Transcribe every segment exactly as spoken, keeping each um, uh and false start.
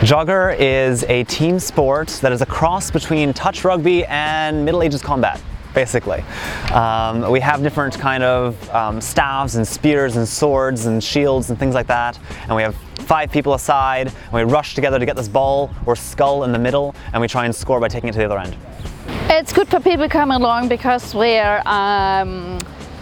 Jogger is a team sport that is a cross between touch rugby and Middle Ages combat, basically. Um, we have different kind of um, staves and spears and swords and shields and things like that, and we have five people aside, and we rush together to get this ball or skull in the middle, and we try and score by taking it to the other end. It's good for people coming along because we're um,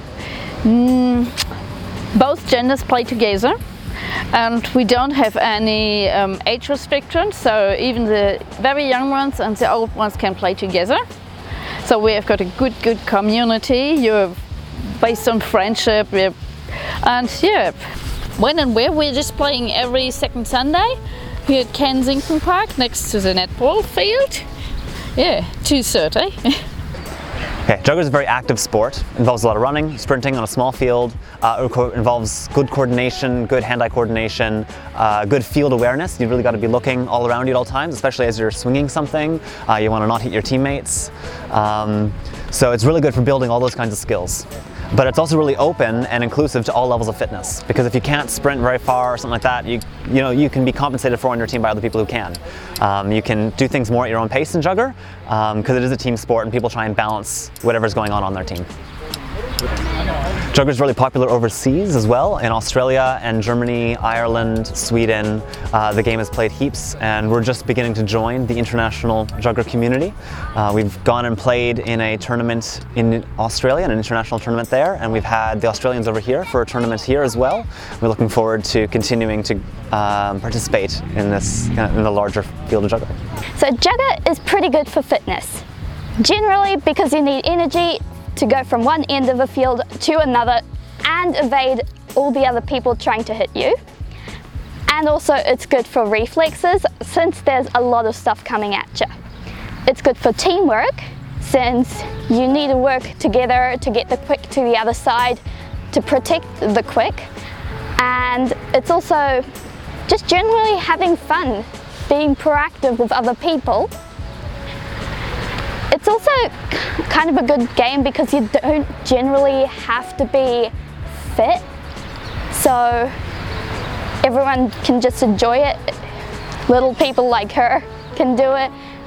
mm, both genders play together. And we don't have any um, age restrictions, so even the very young ones and the old ones can play together. So we have got a good, good community. You're based on friendship, we're, and yeah, when and where we're just playing every second Sunday here at Kensington Park next to the netball field. Yeah, two thirty. Okay, Jogger is a very active sport. It involves a lot of running, sprinting on a small field. Uh, it involves good coordination, good hand-eye coordination, uh, good field awareness. You've really got to be looking all around you at all times, especially as you're swinging something. Uh, you want to not hit your teammates. Um, so it's really good for building all those kinds of skills. But it's also really open and inclusive to all levels of fitness, because if you can't sprint very far or something like that, you you know you can be compensated for on your team by other people who can. Um, you can do things more at your own pace in Jogger, because um, it is a team sport and people try and balance whatever's going on on their team. Jogger is really popular overseas as well, in Australia and Germany, Ireland, Sweden. Uh, the game is played heaps, and we're just beginning to join the international Jogger community. Uh, we've gone and played in a tournament in Australia, an international tournament there, and we've had the Australians over here for a tournament here as well. We're looking forward to continuing to um, participate in this in the larger field of Jogger. So Jogger is pretty good for fitness, generally because you need energy to go from one end of the field to another and evade all the other people trying to hit you. And also it's good for reflexes, since there's a lot of stuff coming at you. It's good for teamwork, since you need to work together to get the quick to the other side to protect the quick. And it's also just generally having fun, being proactive with other people. It's also kind of a good game because you don't generally have to be fit, so everyone can just enjoy it. Little people like her can do it,